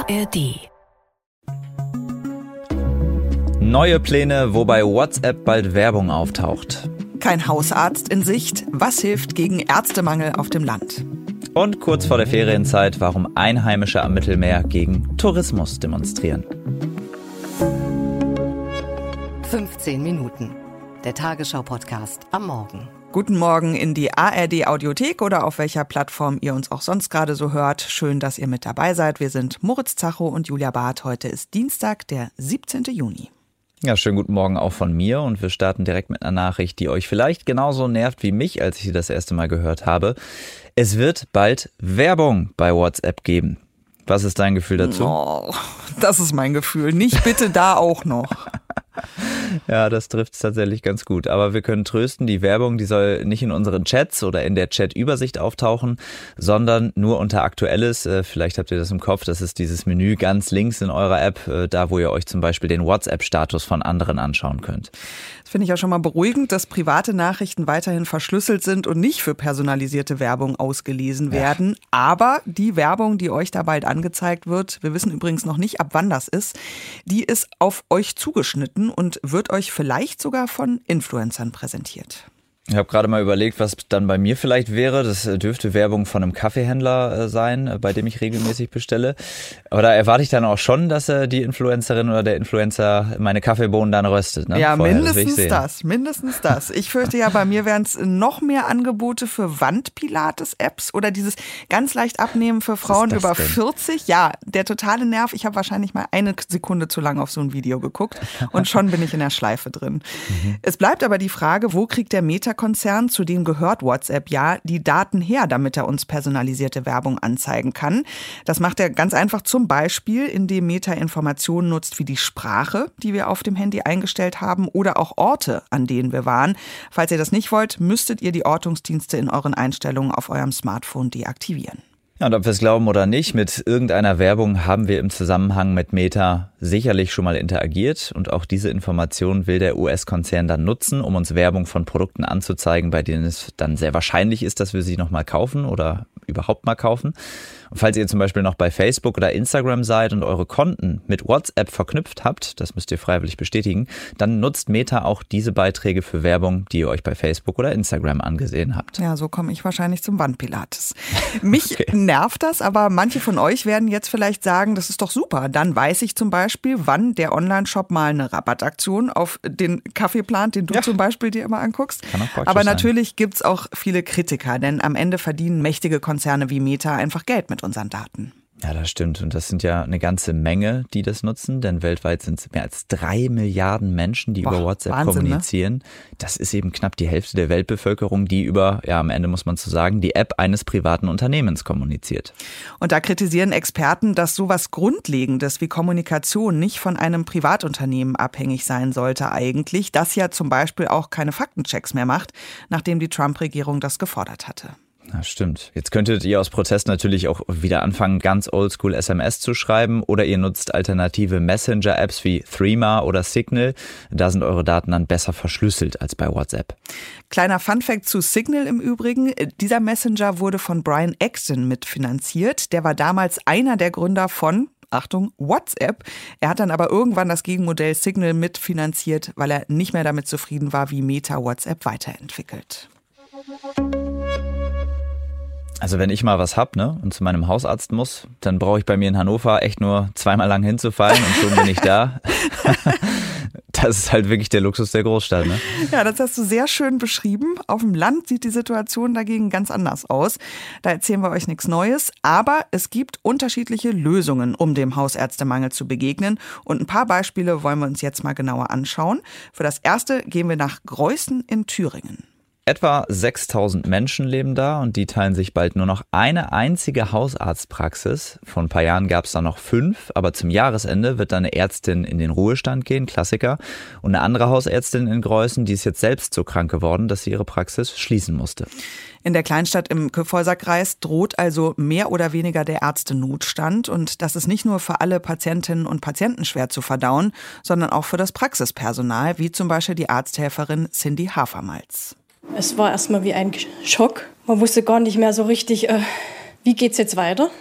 ARD. Neue Pläne, wo bei WhatsApp bald Werbung auftaucht. Kein Hausarzt in Sicht. Was hilft gegen Ärztemangel auf dem Land? Und kurz vor der Ferienzeit, warum Einheimische am Mittelmeer gegen Tourismus demonstrieren. 15 Minuten. Der Tagesschau-Podcast am Morgen. Guten Morgen in die ARD-Audiothek oder auf welcher Plattform ihr uns auch sonst gerade so hört. Schön, dass ihr mit dabei seid. Wir sind Moritz Zacho und Julia Barth. Heute ist Dienstag, der 17. Juni. Ja, schönen guten Morgen auch von mir und wir starten direkt mit einer Nachricht, die euch vielleicht genauso nervt wie mich, als ich sie das erste Mal gehört habe. Es wird bald Werbung bei WhatsApp geben. Was ist dein Gefühl dazu? Oh, das ist mein Gefühl. Nicht bitte da auch noch. Ja, das trifft es tatsächlich ganz gut. Aber wir können trösten, die Werbung, die soll nicht in unseren Chats oder in der Chat-Übersicht auftauchen, sondern nur unter Aktuelles. Vielleicht habt ihr das im Kopf, das ist dieses Menü ganz links in eurer App, da wo ihr euch zum Beispiel den WhatsApp-Status von anderen anschauen könnt. Das finde ich ja schon mal beruhigend, dass private Nachrichten weiterhin verschlüsselt sind und nicht für personalisierte Werbung ausgelesen werden. Aber die Werbung, die euch da bald angezeigt wird, wir wissen übrigens noch nicht, ab wann das ist, die ist auf euch zugeschnitten und wird euch vielleicht sogar von Influencern präsentiert. Ich habe gerade mal überlegt, was dann bei mir vielleicht wäre. Das dürfte Werbung von einem Kaffeehändler sein, bei dem ich regelmäßig bestelle. Aber da erwarte ich dann auch schon, dass die Influencerin oder der Influencer meine Kaffeebohnen dann röstet. Ne? Ja, Vorher, mindestens das. Ich fürchte ja, bei mir wären es noch mehr Angebote für Wandpilates-Apps oder dieses ganz leicht Abnehmen für Frauen über 40. Ja, der totale Nerv. Ich habe wahrscheinlich mal eine Sekunde zu lang auf so ein Video geguckt und schon bin ich in der Schleife drin. Es bleibt aber die Frage, wo kriegt der Meta-Konzern, zu dem gehört WhatsApp ja, die Daten her, damit er uns personalisierte Werbung anzeigen kann. Das macht er ganz einfach zum Beispiel, indem Meta Informationen nutzt wie die Sprache, die wir auf dem Handy eingestellt haben oder auch Orte, an denen wir waren. Falls ihr das nicht wollt, müsstet ihr die Ortungsdienste in euren Einstellungen auf eurem Smartphone deaktivieren. Ja, und ob wir es glauben oder nicht, mit irgendeiner Werbung haben wir im Zusammenhang mit Meta sicherlich schon mal interagiert. Und auch diese Information will der US-Konzern dann nutzen, um uns Werbung von Produkten anzuzeigen, bei denen es dann sehr wahrscheinlich ist, dass wir sie nochmal kaufen oder überhaupt mal kaufen. Und falls ihr zum Beispiel noch bei Facebook oder Instagram seid und eure Konten mit WhatsApp verknüpft habt, das müsst ihr freiwillig bestätigen, dann nutzt Meta auch diese Beiträge für Werbung, die ihr euch bei Facebook oder Instagram angesehen habt. Ja, so komme ich wahrscheinlich zum Wandpilates. Mich nervt das, aber manche von euch werden jetzt vielleicht sagen, das ist doch super. Dann weiß ich zum Beispiel, wann der Online-Shop mal eine Rabattaktion auf den Kaffee plant, den du zum Beispiel dir immer anguckst. Aber natürlich gibt's auch viele Kritiker, denn am Ende verdienen mächtige Konzerne wie Meta einfach Geld mit unseren Daten. Ja, das stimmt. Und das sind ja eine ganze Menge, die das nutzen. Denn weltweit sind es mehr als 3 Milliarden Menschen, die über WhatsApp kommunizieren. Ne? Das ist eben knapp die Hälfte der Weltbevölkerung, die über, ja am Ende muss man so sagen, die App eines privaten Unternehmens kommuniziert. Und da kritisieren Experten, dass sowas Grundlegendes wie Kommunikation nicht von einem Privatunternehmen abhängig sein sollte eigentlich. Das ja zum Beispiel auch keine Faktenchecks mehr macht, nachdem die Trump-Regierung das gefordert hatte. Ja, stimmt. Jetzt könntet ihr aus Protest natürlich auch wieder anfangen, ganz oldschool SMS zu schreiben oder ihr nutzt alternative Messenger-Apps wie Threema oder Signal. Da sind eure Daten dann besser verschlüsselt als bei WhatsApp. Kleiner Funfact zu Signal im Übrigen. Dieser Messenger wurde von Brian Acton mitfinanziert. Der war damals einer der Gründer von, Achtung, WhatsApp. Er hat dann aber irgendwann das Gegenmodell Signal mitfinanziert, weil er nicht mehr damit zufrieden war, wie Meta WhatsApp weiterentwickelt. Also wenn ich mal was hab, ne, und zu meinem Hausarzt muss, dann brauche ich bei mir in Hannover echt nur zweimal lang hinzufallen und schon bin ich da. Das ist halt wirklich der Luxus der Großstadt, ne? Ja, das hast du sehr schön beschrieben. Auf dem Land sieht die Situation dagegen ganz anders aus. Da erzählen wir euch nichts Neues. Aber es gibt unterschiedliche Lösungen, um dem Hausärztemangel zu begegnen. Und ein paar Beispiele wollen wir uns jetzt mal genauer anschauen. Für das erste gehen wir nach Greußen in Thüringen. Etwa 6.000 Menschen leben da und die teilen sich bald nur noch eine einzige Hausarztpraxis. Vor ein paar Jahren gab es da noch 5, aber zum Jahresende wird dann eine Ärztin in den Ruhestand gehen, Klassiker. Und eine andere Hausärztin in Greußen, die ist jetzt selbst so krank geworden, dass sie ihre Praxis schließen musste. In der Kleinstadt im Kyffhäuser-Kreis droht also mehr oder weniger der Ärztenotstand. Und das ist nicht nur für alle Patientinnen und Patienten schwer zu verdauen, sondern auch für das Praxispersonal, wie zum Beispiel die Arzthelferin Cindy Hafermalz. Es war erstmal wie ein Schock. Man wusste gar nicht mehr so richtig, wie geht's jetzt weiter.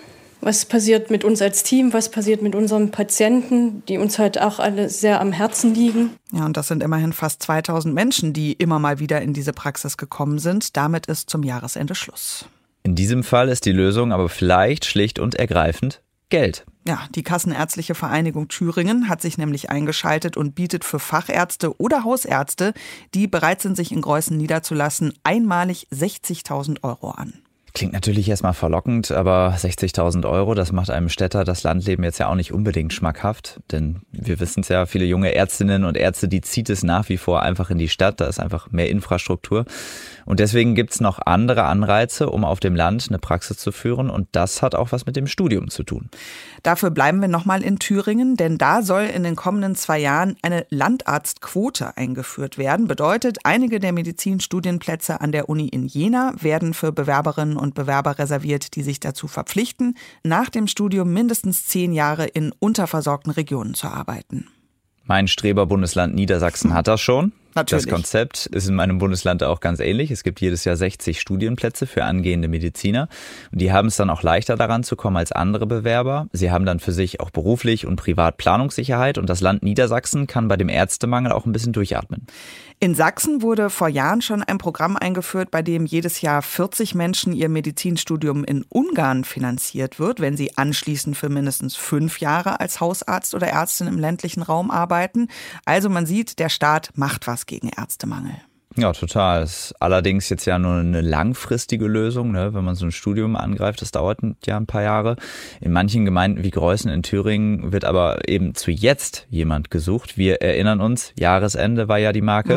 Was passiert mit uns als Team? Was passiert mit unseren Patienten, die uns halt auch alle sehr am Herzen liegen? Ja, und das sind immerhin fast 2000 Menschen, die immer mal wieder in diese Praxis gekommen sind. Damit ist zum Jahresende Schluss. In diesem Fall ist die Lösung aber vielleicht schlicht und ergreifend Geld. Ja, die Kassenärztliche Vereinigung Thüringen hat sich nämlich eingeschaltet und bietet für Fachärzte oder Hausärzte, die bereit sind, sich in Greußen niederzulassen, einmalig 60.000 € an. Klingt natürlich erstmal verlockend, aber 60.000 €, das macht einem Städter das Landleben jetzt ja auch nicht unbedingt schmackhaft. Denn wir wissen es ja, viele junge Ärztinnen und Ärzte, die zieht es nach wie vor einfach in die Stadt. Da ist einfach mehr Infrastruktur. Und deswegen gibt es noch andere Anreize, um auf dem Land eine Praxis zu führen. Und das hat auch was mit dem Studium zu tun. Dafür bleiben wir nochmal in Thüringen, denn da soll in den kommenden 2 Jahren eine Landarztquote eingeführt werden. Bedeutet, einige der Medizinstudienplätze an der Uni in Jena werden für Bewerberinnen und Bewerber reserviert, die sich dazu verpflichten, nach dem Studium mindestens 10 Jahre in unterversorgten Regionen zu arbeiten. Mein Streberbundesland Niedersachsen hat das schon. Natürlich. Das Konzept ist in meinem Bundesland auch ganz ähnlich. Es gibt jedes Jahr 60 Studienplätze für angehende Mediziner. Und die haben es dann auch leichter daran zu kommen als andere Bewerber. Sie haben dann für sich auch beruflich und privat Planungssicherheit. Und das Land Niedersachsen kann bei dem Ärztemangel auch ein bisschen durchatmen. In Sachsen wurde vor Jahren schon ein Programm eingeführt, bei dem jedes Jahr 40 Menschen ihr Medizinstudium in Ungarn finanziert wird, wenn sie anschließend für mindestens 5 Jahre als Hausarzt oder Ärztin im ländlichen Raum arbeiten. Also man sieht, der Staat macht was gegen Ärztemangel. Ja, total. Das ist allerdings jetzt ja nur eine langfristige Lösung, ne? Wenn man so ein Studium angreift, das dauert ja ein paar Jahre. In manchen Gemeinden wie Greußen in Thüringen wird aber eben zu jetzt jemand gesucht. Wir erinnern uns, Jahresende war ja die Marke.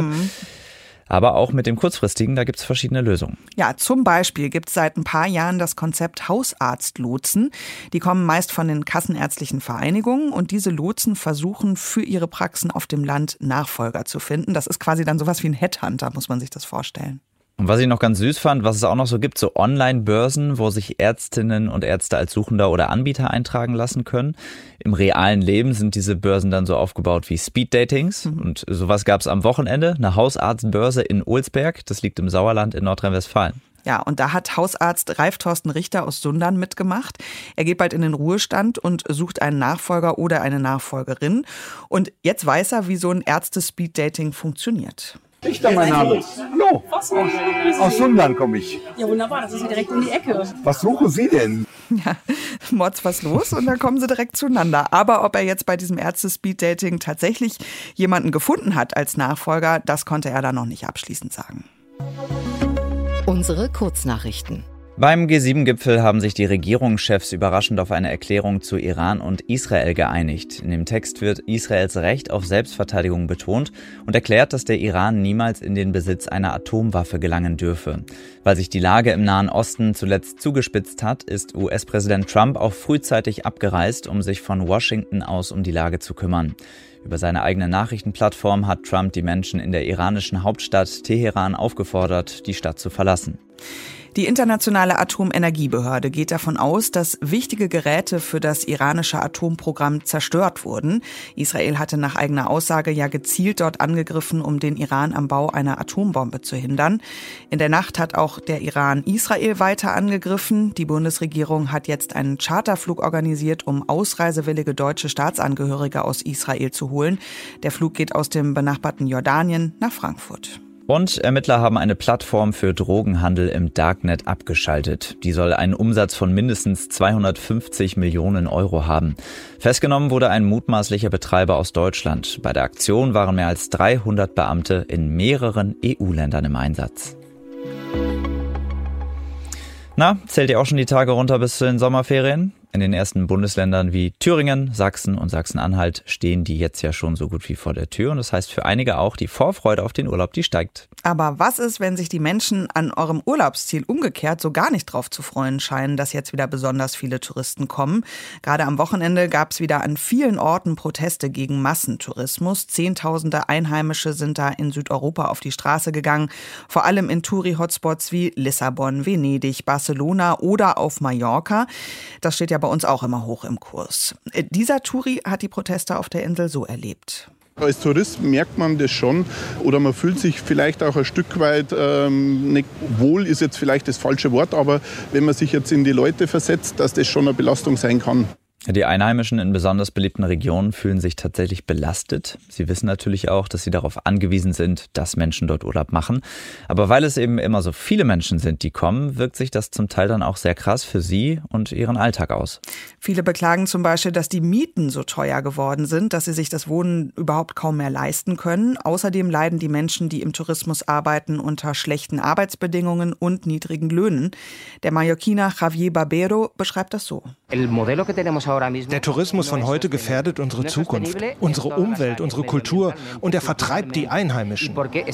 Aber auch mit dem kurzfristigen, da gibt es verschiedene Lösungen. Ja, zum Beispiel gibt es seit ein paar Jahren das Konzept Hausarztlotsen. Die kommen meist von den kassenärztlichen Vereinigungen und diese Lotsen versuchen für ihre Praxen auf dem Land Nachfolger zu finden. Das ist quasi dann sowas wie ein Headhunter, muss man sich das vorstellen. Und was ich noch ganz süß fand, was es auch noch so gibt, so Online-Börsen, wo sich Ärztinnen und Ärzte als Suchender oder Anbieter eintragen lassen können. Im realen Leben sind diese Börsen dann so aufgebaut wie Speed-Datings. Und sowas gab es am Wochenende, eine Hausarztbörse in Ohlsberg. Das liegt im Sauerland in Nordrhein-Westfalen. Ja, und da hat Hausarzt Ralf Thorsten Richter aus Sundern mitgemacht. Er geht bald in den Ruhestand und sucht einen Nachfolger oder eine Nachfolgerin. Und jetzt weiß er, wie so ein Ärzte-Speed-Dating funktioniert. Richter, mein Name. Hallo, aus Sundern komme ich. Ja, wunderbar, das ist ja direkt um die Ecke. Was suchen Sie denn? Ja, Mods, was los? Und dann kommen sie direkt zueinander. Aber ob er jetzt bei diesem Ärzte-Speed-Dating tatsächlich jemanden gefunden hat als Nachfolger, das konnte er dann noch nicht abschließend sagen. Unsere Kurznachrichten. Beim G7-Gipfel haben sich die Regierungschefs überraschend auf eine Erklärung zu Iran und Israel geeinigt. In dem Text wird Israels Recht auf Selbstverteidigung betont und erklärt, dass der Iran niemals in den Besitz einer Atomwaffe gelangen dürfe. Weil sich die Lage im Nahen Osten zuletzt zugespitzt hat, ist US-Präsident Trump auch frühzeitig abgereist, um sich von Washington aus um die Lage zu kümmern. Über seine eigene Nachrichtenplattform hat Trump die Menschen in der iranischen Hauptstadt Teheran aufgefordert, die Stadt zu verlassen. Die Internationale Atomenergiebehörde geht davon aus, dass wichtige Geräte für das iranische Atomprogramm zerstört wurden. Israel hatte nach eigener Aussage ja gezielt dort angegriffen, um den Iran am Bau einer Atombombe zu hindern. In der Nacht hat auch der Iran Israel weiter angegriffen. Die Bundesregierung hat jetzt einen Charterflug organisiert, um ausreisewillige deutsche Staatsangehörige aus Israel zu holen. Der Flug geht aus dem benachbarten Jordanien nach Frankfurt. Und Ermittler haben eine Plattform für Drogenhandel im Darknet abgeschaltet. Die soll einen Umsatz von mindestens 250 Millionen Euro haben. Festgenommen wurde ein mutmaßlicher Betreiber aus Deutschland. Bei der Aktion waren mehr als 300 Beamte in mehreren EU-Ländern im Einsatz. Na, zählt ihr auch schon die Tage runter bis zu den Sommerferien? In den ersten Bundesländern wie Thüringen, Sachsen und Sachsen-Anhalt stehen die jetzt ja schon so gut wie vor der Tür. Und das heißt für einige auch, die Vorfreude auf den Urlaub, die steigt. Aber was ist, wenn sich die Menschen an eurem Urlaubsziel umgekehrt so gar nicht drauf zu freuen scheinen, dass jetzt wieder besonders viele Touristen kommen? Gerade am Wochenende gab es wieder an vielen Orten Proteste gegen Massentourismus. Zehntausende Einheimische sind da in Südeuropa auf die Straße gegangen. Vor allem in Touri-Hotspots wie Lissabon, Venedig, Barcelona oder auf Mallorca. Das steht ja bei uns auch immer hoch im Kurs. Dieser Touri hat die Proteste auf der Insel so erlebt. Als Tourist merkt man das schon oder man fühlt sich vielleicht auch ein Stück weit, nicht wohl ist jetzt vielleicht das falsche Wort, aber wenn man sich jetzt in die Leute versetzt, dass das schon eine Belastung sein kann. Die Einheimischen in besonders beliebten Regionen fühlen sich tatsächlich belastet. Sie wissen natürlich auch, dass sie darauf angewiesen sind, dass Menschen dort Urlaub machen. Aber weil es eben immer so viele Menschen sind, die kommen, wirkt sich das zum Teil dann auch sehr krass für sie und ihren Alltag aus. Viele beklagen zum Beispiel, dass die Mieten so teuer geworden sind, dass sie sich das Wohnen überhaupt kaum mehr leisten können. Außerdem leiden die Menschen, die im Tourismus arbeiten, unter schlechten Arbeitsbedingungen und niedrigen Löhnen. Der Mallorquiner Javier Barbero beschreibt das so. Der Tourismus von heute gefährdet unsere Zukunft, unsere Umwelt, unsere Kultur und er vertreibt die Einheimischen.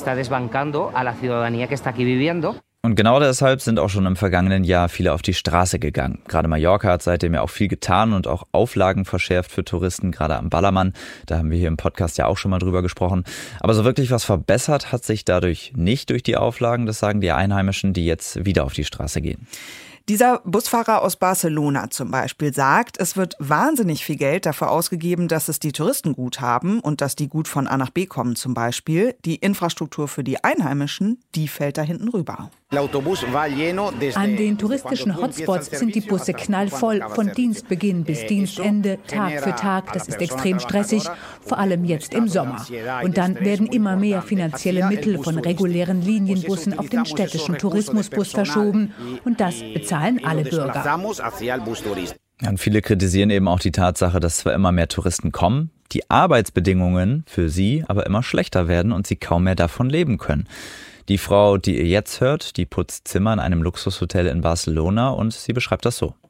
Und genau deshalb sind auch schon im vergangenen Jahr viele auf die Straße gegangen. Gerade Mallorca hat seitdem ja auch viel getan und auch Auflagen verschärft für Touristen, gerade am Ballermann. Da haben wir hier im Podcast ja auch schon mal drüber gesprochen. Aber so wirklich was verbessert hat sich dadurch nicht durch die Auflagen. Das sagen die Einheimischen, die jetzt wieder auf die Straße gehen. Dieser Busfahrer aus Barcelona zum Beispiel sagt, es wird wahnsinnig viel Geld dafür ausgegeben, dass es die Touristen gut haben und dass die gut von A nach B kommen zum Beispiel. Die Infrastruktur für die Einheimischen, die fällt da hinten rüber. An den touristischen Hotspots sind die Busse knallvoll, von Dienstbeginn bis Dienstende, Tag für Tag. Das ist extrem stressig, vor allem jetzt im Sommer. Und dann werden immer mehr finanzielle Mittel von regulären Linienbussen auf den städtischen Tourismusbus verschoben. Und das bezahlen alle Bürger. Und viele kritisieren eben auch die Tatsache, dass zwar immer mehr Touristen kommen, die Arbeitsbedingungen für sie aber immer schlechter werden und sie kaum mehr davon leben können. Die Frau, die ihr jetzt hört, die putzt Zimmer in einem Luxushotel in Barcelona und sie beschreibt das so.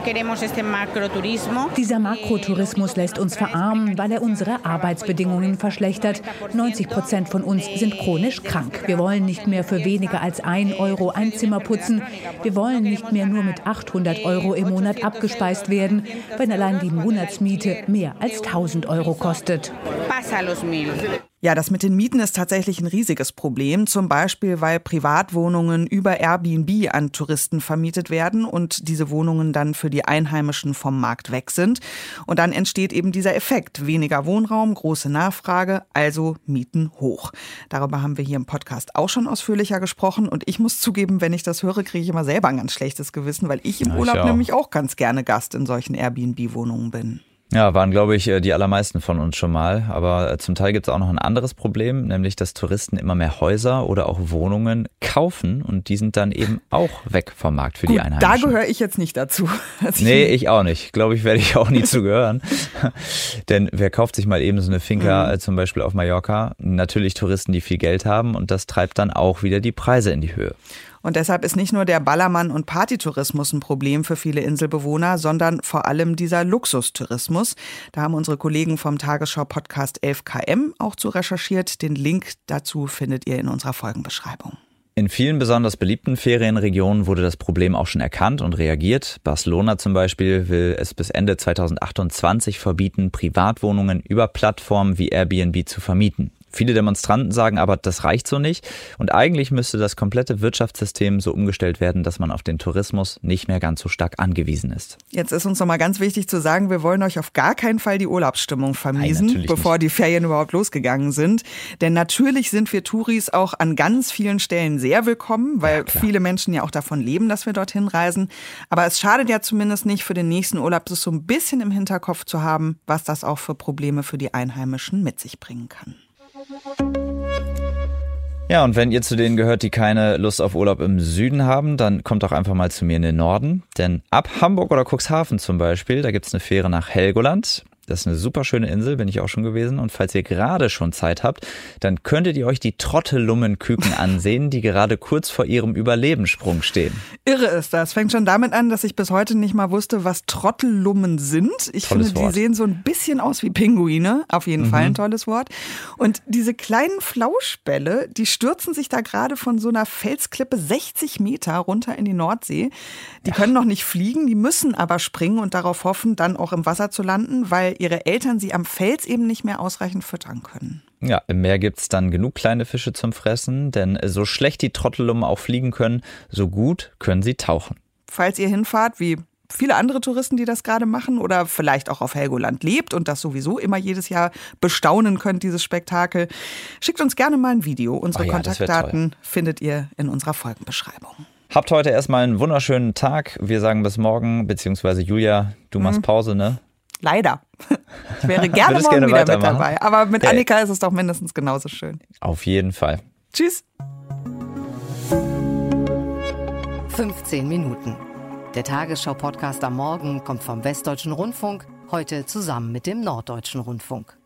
Dieser Makrotourismus lässt uns verarmen, weil er unsere Arbeitsbedingungen verschlechtert. 90% von uns sind chronisch krank. Wir wollen nicht mehr für weniger als 1 Euro ein Zimmer putzen. Wir wollen nicht mehr nur mit 800 Euro im Monat abgespeist werden, wenn allein die Monatsmiete mehr als 1000 Euro kostet. Ja, das mit den Mieten ist tatsächlich ein riesiges Problem. Zum Beispiel, weil Privatwohnungen über Airbnb an Touristen vermietet werden und diese Wohnungen dann für die Einheimischen vom Markt weg sind. Und dann entsteht eben dieser Effekt. Weniger Wohnraum, große Nachfrage, also Mieten hoch. Darüber haben wir hier im Podcast auch schon ausführlicher gesprochen. Und ich muss zugeben, wenn ich das höre, kriege ich immer selber ein ganz schlechtes Gewissen, weil ich im Urlaub nämlich auch ganz gerne Gast in solchen Airbnb-Wohnungen bin. Ja, waren, glaube ich, die allermeisten von uns schon mal. Aber zum Teil gibt es auch noch ein anderes Problem, nämlich dass Touristen immer mehr Häuser oder auch Wohnungen kaufen und die sind dann eben auch weg vom Markt für die Einheimischen. Da gehöre ich jetzt nicht dazu. Nee, ich auch nicht. Glaube ich, werde ich auch nie zu gehören. Denn wer kauft sich mal eben so eine Finca, zum Beispiel auf Mallorca? Natürlich Touristen, die viel Geld haben und das treibt dann auch wieder die Preise in die Höhe. Und deshalb ist nicht nur der Ballermann- und Partytourismus ein Problem für viele Inselbewohner, sondern vor allem dieser Luxustourismus. Da haben unsere Kollegen vom Tagesschau-Podcast 11KM auch zu recherchiert. Den Link dazu findet ihr in unserer Folgenbeschreibung. In vielen besonders beliebten Ferienregionen wurde das Problem auch schon erkannt und reagiert. Barcelona zum Beispiel will es bis Ende 2028 verbieten, Privatwohnungen über Plattformen wie Airbnb zu vermieten. Viele Demonstranten sagen aber, das reicht so nicht. Und eigentlich müsste das komplette Wirtschaftssystem so umgestellt werden, dass man auf den Tourismus nicht mehr ganz so stark angewiesen ist. Jetzt ist uns nochmal ganz wichtig zu sagen, wir wollen euch auf gar keinen Fall die Urlaubsstimmung vermiesen, bevor die Ferien überhaupt losgegangen sind. Denn natürlich sind wir Touris auch an ganz vielen Stellen sehr willkommen, weil viele Menschen ja auch davon leben, dass wir dorthin reisen. Aber es schadet ja zumindest nicht für den nächsten Urlaub, das so ein bisschen im Hinterkopf zu haben, was das auch für Probleme für die Einheimischen mit sich bringen kann. Ja, und wenn ihr zu denen gehört, die keine Lust auf Urlaub im Süden haben, dann kommt doch einfach mal zu mir in den Norden. Denn ab Hamburg oder Cuxhaven zum Beispiel, da gibt's eine Fähre nach Helgoland. Das ist eine super schöne Insel, bin ich auch schon gewesen. Und falls ihr gerade schon Zeit habt, dann könntet ihr euch die Trottellummenküken ansehen, die gerade kurz vor ihrem Überlebenssprung stehen. Irre ist das. Fängt schon damit an, dass ich bis heute nicht mal wusste, was Trottellummen sind. Ich finde, die sehen so ein bisschen aus wie Pinguine. Auf jeden Fall ein tolles Wort. Und diese kleinen Flauschbälle, die stürzen sich da gerade von so einer Felsklippe 60 Meter runter in die Nordsee. Die können noch nicht fliegen, die müssen aber springen und darauf hoffen, dann auch im Wasser zu landen, weil ihre Eltern sie am Fels eben nicht mehr ausreichend füttern können. Ja, im Meer gibt's dann genug kleine Fische zum Fressen, denn so schlecht die Trottellummen auch fliegen können, so gut können sie tauchen. Falls ihr hinfahrt, wie viele andere Touristen, die das gerade machen oder vielleicht auch auf Helgoland lebt und das sowieso immer jedes Jahr bestaunen könnt, dieses Spektakel. Schickt uns gerne mal ein Video. Unsere Kontaktdaten findet ihr in unserer Folgenbeschreibung. Habt heute erstmal einen wunderschönen Tag. Wir sagen bis morgen, beziehungsweise Julia, du machst Pause, ne? Leider. Ich wäre gerne morgen wieder mit dabei. Aber mit Annika ist es doch mindestens genauso schön. Auf jeden Fall. Tschüss. 15 Minuten. Der Tagesschau-Podcast am Morgen kommt vom Westdeutschen Rundfunk, heute zusammen mit dem Norddeutschen Rundfunk.